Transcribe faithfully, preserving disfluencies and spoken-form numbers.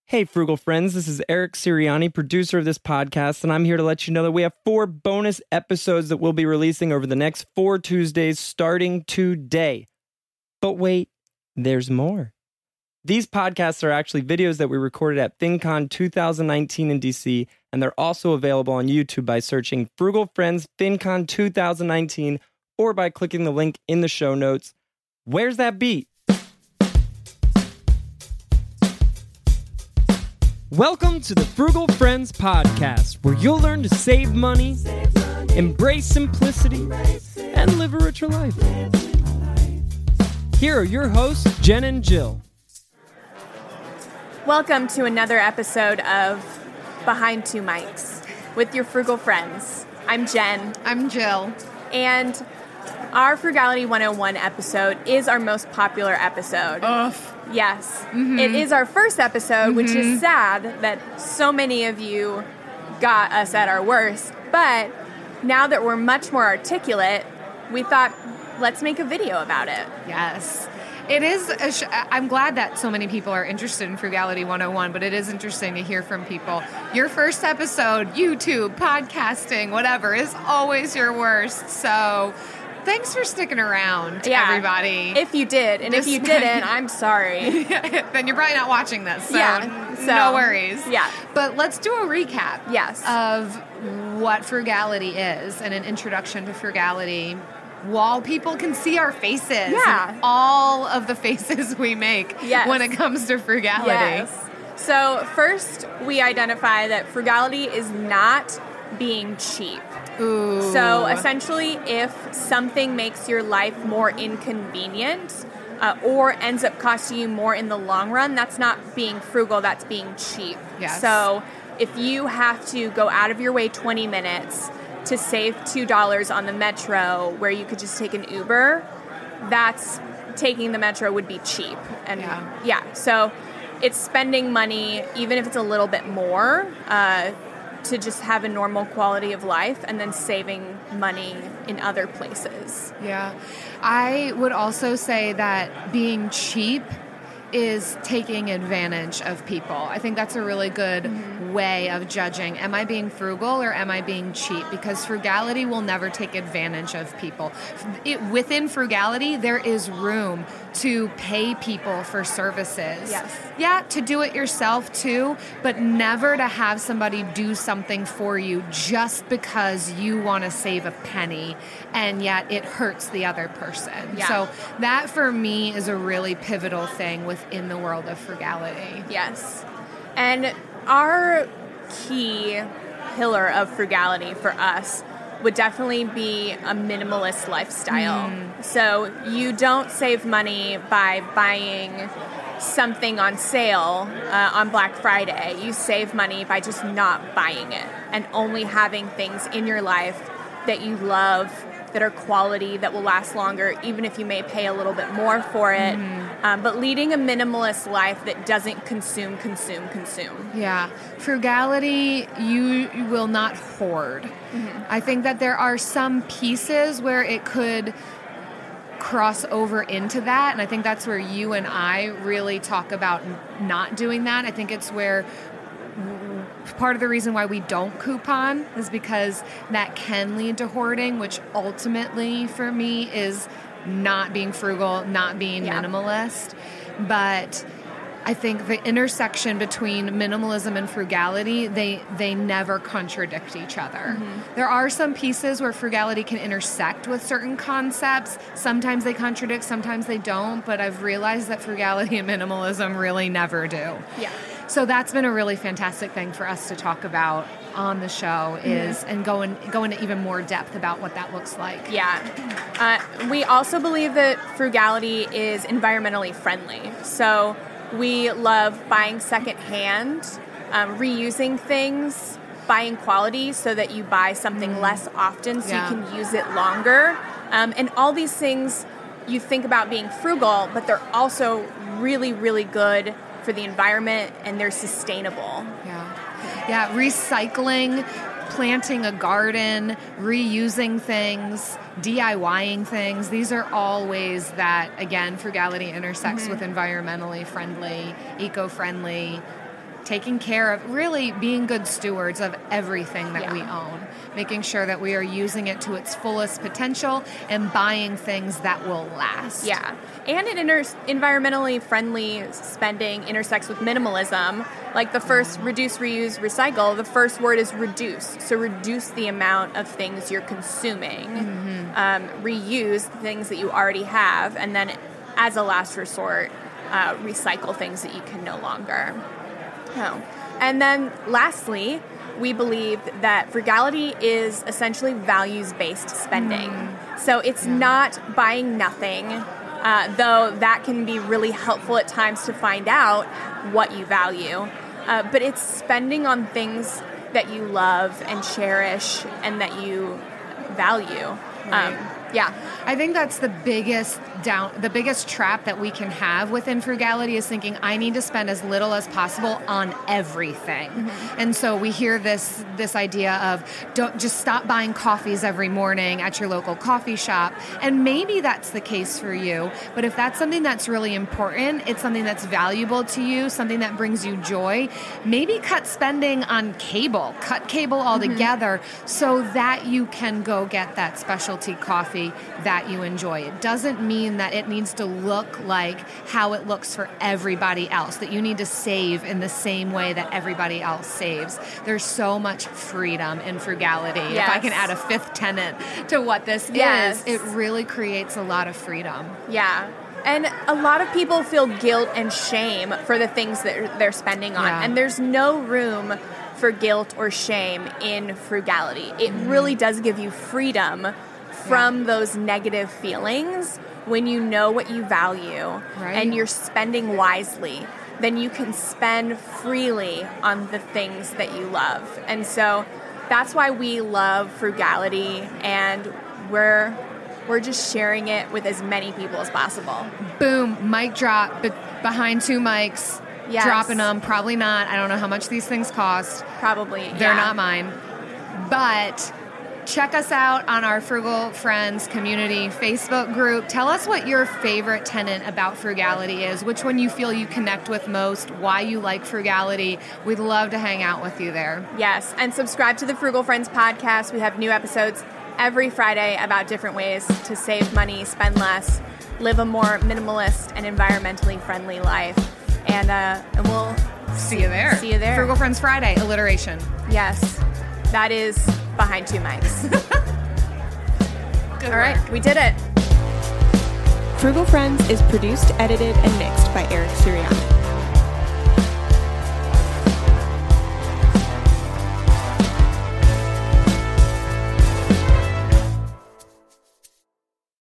Hey, frugal friends, this is Eric Sirianni, producer of this podcast, and I'm here to let you know that we have four bonus episodes that we'll be releasing over the next four Tuesdays starting today. But wait, there's more. These podcasts are actually videos that we recorded at FinCon two thousand nineteen in D C, and they're also available on YouTube by searching Frugal Friends FinCon two thousand nineteen or by clicking the link in the show notes. Where's that beat? Welcome to the Frugal Friends Podcast, where you'll learn to save money, save money embrace simplicity, embrace and live a richer life. Here are your hosts, Jen and Jill. Welcome to another episode of Behind Two Mics with your frugal friends. I'm Jen. I'm Jill. And our Frugality one oh one episode is our most popular episode. Ugh. Yes. Mm-hmm. It is our first episode, mm-hmm. which is sad that so many of you got us at our worst. But now that we're much more articulate, we thought, let's make a video about it. Yes. It is, a sh- I'm glad that so many people are interested in Frugality one oh one, but it is interesting to hear from people. Your first episode, YouTube, podcasting, whatever, is always your worst. So thanks for sticking around, yeah, everybody. If you did, and Just, if you didn't, I'm sorry. Then you're probably not watching this, so, yeah, so no worries. Yeah. But let's do a recap yes. of what frugality is and an introduction to frugality while people can see our faces. Yeah. And all of the faces we make yes. when it comes to frugality. Yes. So first, we identify that frugality is not being cheap. Ooh. So essentially, if something makes your life more inconvenient uh, or ends up costing you more in the long run, that's not being frugal, that's being cheap. Yes. So if you have to go out of your way twenty minutes to save two dollars on the metro where you could just take an Uber, that's taking the metro would be cheap. And yeah, yeah so it's spending money, even if it's a little bit more, uh, to just have a normal quality of life and then saving money in other places. Yeah. I would also say that being cheap is taking advantage of people. I think that's a really good mm-hmm. way of judging. Am I being frugal or am I being cheap? Because frugality will never take advantage of people. It, within frugality, there is room to pay people for services. Yes. Yeah, to do it yourself too, but never to have somebody do something for you just because you want to save a penny and yet it hurts the other person. Yeah. So that for me is a really pivotal thing within the world of frugality. Yes. And our key pillar of frugality for us would definitely be a minimalist lifestyle. Mm. So you don't save money by buying something on sale uh, on Black Friday. You save money by just not buying it and only having things in your life that you love, that are quality, that will last longer, even if you may pay a little bit more for it. Mm. Um, but leading a minimalist life that doesn't consume, consume, consume. Yeah. Frugality, you, you will not hoard. Mm-hmm. I think that there are some pieces where it could cross over into that, and I think that's where you and I really talk about not doing that. I think it's where part of the reason why we don't coupon is because that can lead to hoarding, which ultimately for me is not being frugal, not being yeah. minimalist. But I think the intersection between minimalism and frugality, they they never contradict each other. Mm-hmm. There are some pieces where frugality can intersect with certain concepts. Sometimes they contradict, sometimes they don't, but I've realized that frugality and minimalism really never do. Yeah. So that's been a really fantastic thing for us to talk about on the show is mm-hmm. and go, in, go into even more depth about what that looks like. Yeah. Uh, we also believe that frugality is environmentally friendly. So we love buying secondhand, um, reusing things, buying quality so that you buy something mm. less often so yeah. you can use it longer. Um, and all these things you think about being frugal, but they're also really, really good for the environment and they're sustainable. Yeah. Yeah. Recycling, planting a garden, reusing things, DIYing things. These are all ways that, again, frugality intersects mm-hmm. with environmentally friendly, eco-friendly taking care of, really being good stewards of everything that Yeah. we own, making sure that we are using it to its fullest potential and buying things that will last. Yeah. And it inter- environmentally friendly spending intersects with minimalism. Like the first reduce, reuse, recycle, the first word is reduce. So reduce the amount of things you're consuming. Mm-hmm. Um, reuse the things that you already have. And then as a last resort, uh, recycle things that you can no longer. Oh. And then lastly, we believe that frugality is essentially values-based spending. Mm. So it's yeah. not buying nothing, uh, though that can be really helpful at times to find out what you value. Uh, but it's spending on things that you love and cherish and that you value. Right. Um, yeah. I think that's the biggest down, the biggest trap that we can have within frugality is thinking I need to spend as little as possible on everything. Mm-hmm. And so we hear this this idea of don't just stop buying coffees every morning at your local coffee shop. And maybe that's the case for you, but if that's something that's really important, it's something that's valuable to you, something that brings you joy, maybe cut spending on cable, cut cable altogether mm-hmm. so that you can go get that specialty coffee that you enjoy. It doesn't mean that it needs to look like how it looks for everybody else, that you need to save in the same way that everybody else saves. There's so much freedom in frugality. Yes. If I can add a fifth tenet to what this yes. is, it really creates a lot of freedom. Yeah. And a lot of people feel guilt and shame for the things that they're spending on. Yeah. And there's no room for guilt or shame in frugality. It mm. really does give you freedom from yeah. those negative feelings. When you know what you value right. and you're spending wisely, then you can spend freely on the things that you love. And so that's why we love frugality, and we're we're just sharing it with as many people as possible. Boom, mic drop, be- behind two mics, yes. dropping them. Probably not. I don't know how much these things cost. Probably, They're yeah. not mine. But check us out on our Frugal Friends community Facebook group. Tell us what your favorite tenet about frugality is, which one you feel you connect with most, why you like frugality. We'd love to hang out with you there. Yes, and subscribe to the Frugal Friends podcast. We have new episodes every Friday about different ways to save money, spend less, live a more minimalist and environmentally friendly life. And, uh, and we'll see you there. See you there. Frugal Friends Friday, alliteration. Yes, that is behind two mics. Good All right, work. we did it. Frugal Friends is produced, edited, and mixed by Eric Sirianni.